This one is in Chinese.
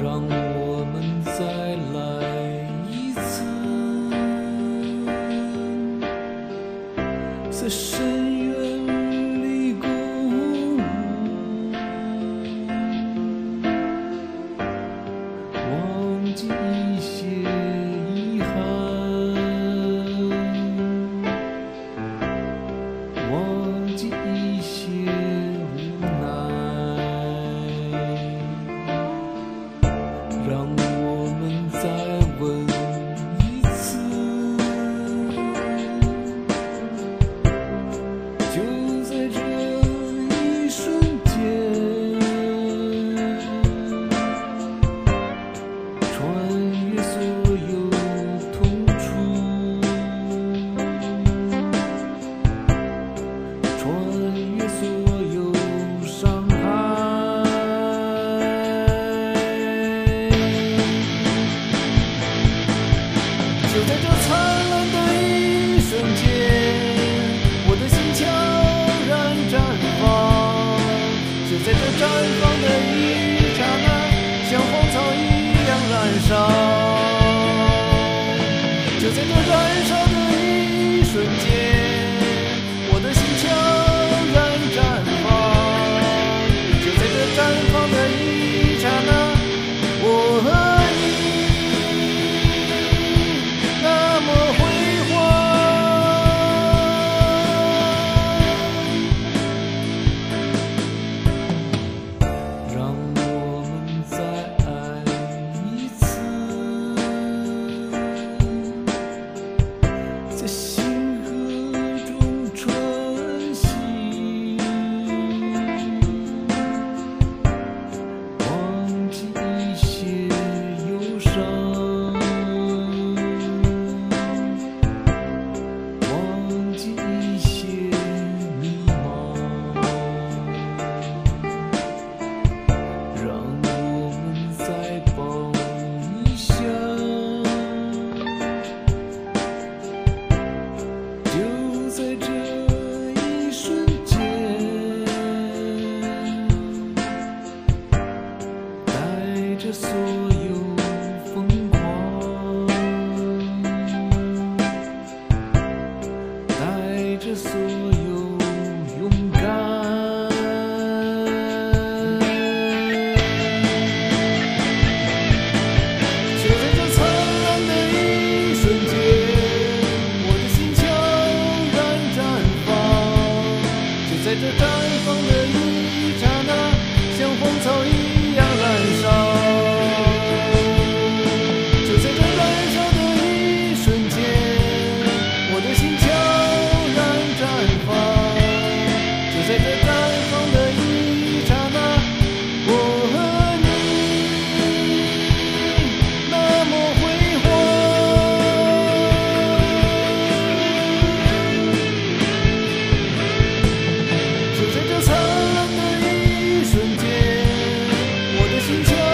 让我们再来一次，在深渊里共舞，忘记一些遗憾，忘记一些无奈，让我们再吻一次，就在这一瞬间，穿越所有痛楚，穿越所有伤害。就在这灿烂的一瞬间，我的心悄然绽放。就在这绽放的一刹那，像荒草一样燃烧。就在这燃烧的一瞬间，我的心悄然绽放。就在这绽放的一刹那，我和那么辉煌，让我们再爱一次，在星河中穿行，忘记一些忧伤，忘记一些迷茫，让我们再抱一下，就在这一瞬间，带着所有疯狂，带着所有勇敢，就在这灿烂的一瞬间，我的心悄然绽放。就在这绽放的一刹那，像荒草一样燃烧。就在这燃烧的一瞬间，我的心悄然绽放。就在这绽放的一刹那，我和你那么辉煌。就在这灿烂的一瞬间，我的心悄